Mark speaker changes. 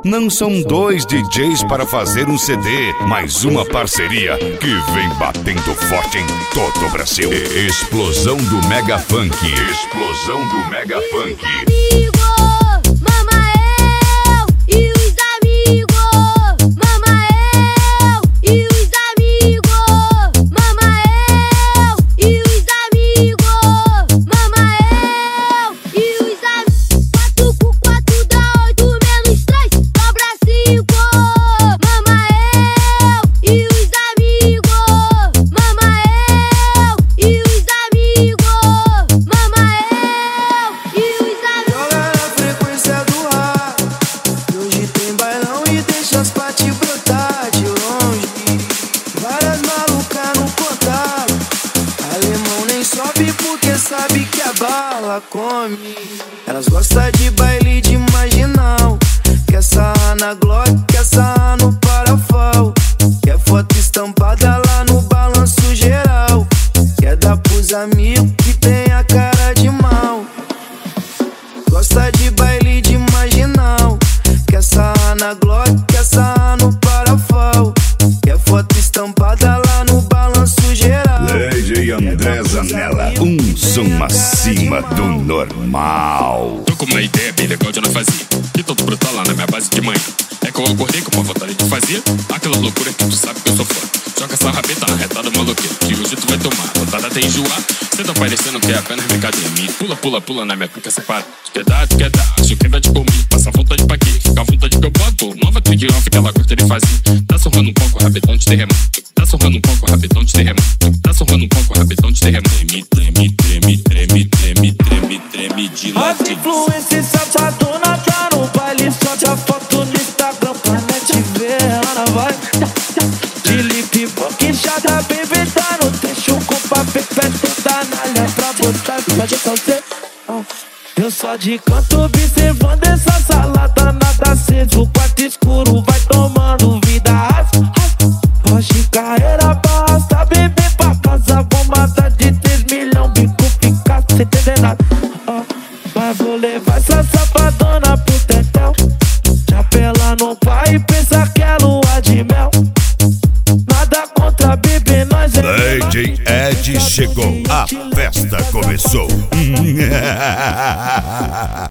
Speaker 1: Não são dois DJs para fazer um CD, mas uma parceria que vem batendo forte em todo o Brasil. Explosão do Mega Funk. Explosão do Mega Funk.
Speaker 2: Sabe que a bala come. Elas gostam de baile de marginal. Quer sarrar na Glock, quer sarrar no Parafal. Quer foto estampada lá no balanço geral. Quer dar pros amigos que tem a cara de mal. Gosta de baile de marginal. Quer sarrar na Glock, quer sarrar no Parafal. Quer foto estampada lá no balanço geral.
Speaker 1: DJ André Zanella, um som acima do normal.
Speaker 3: Tô com uma ideia bem legal de não fazer. Que todo brutal lá na minha base de manhã. É que eu acordei com uma vontade de fazer aquela loucura que tu sabe que eu sou fã. Joga essa rabeta na retada maluqueira, que hoje tu vai tomar vontade até enjoar. Cê tá parecendo que é apenas brincadeira. Me pula, pula, pula na minha pica separa. Tu quer dar, acho que vai te comer. Passa vontade pra quê? Fica à vontade que eu boto. Nova trick off que ela gosta de fazer. Tá sorrando um pouco, rabetão de terremoto. Tá sorrando um pouco, rabetão de terremoto. Tá sorrando um pouco, rabetão de terremoto. Treme, treme, treme, treme, treme, treme de lado.
Speaker 2: As influências safadona tá no baile. Sobe a foto no Instagram pra net ver. Ela vai de lip book, chata, baby, tá no texto com papel, tá na linha pra botar, pode fazer. Eu só de canto observando essa salada, nada aceso, o quarto escuro vai tomando vida. Porsche, carreira, basta, bebê pra casa, bombada de 3 milhões, bico fica sem entender nada. Mas vou levar essa safadona pro tetel. Chapela no pai e pensa que é lua de mel. Nada contra bebê, nós é
Speaker 1: DJ Ed chegou, a festa começou.